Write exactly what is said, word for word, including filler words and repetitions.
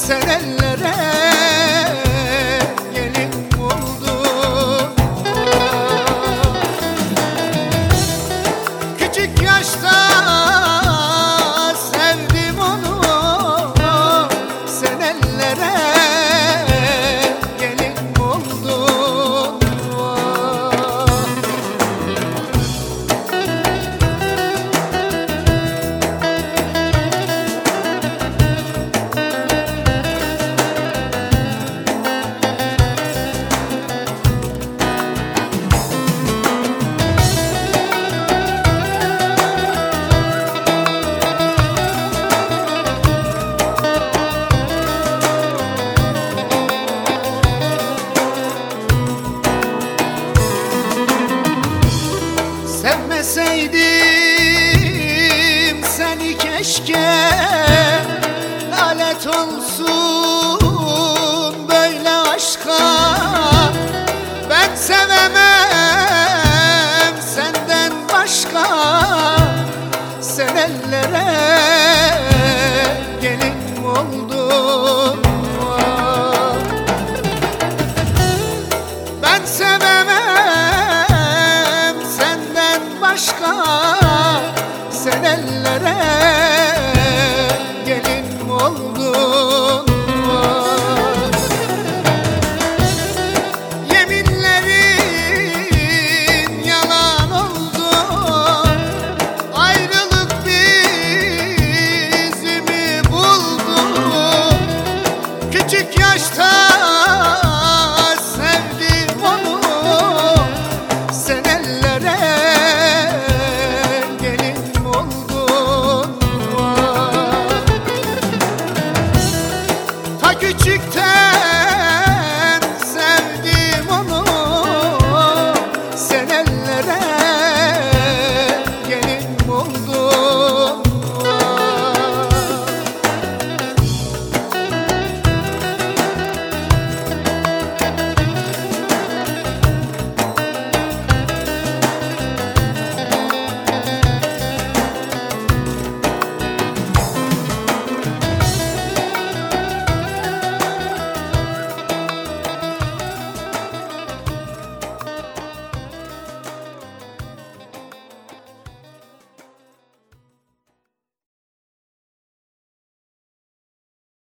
senellere gelin oldun. Küçük yaşta sevdim onu, senellere gelin oldun. Sevmeseydim seni keşke, lanet olsun böyle aşka. Ben sevemem senden başka, senellere gelin oldun. Ben sevemem senden başka, senellere gelin oldun. Yeminlerin yalan oldu, ayrılık bizimi buldu. Küçük yaşta sevdim onu, senellere gelin oldun. Ta küçükten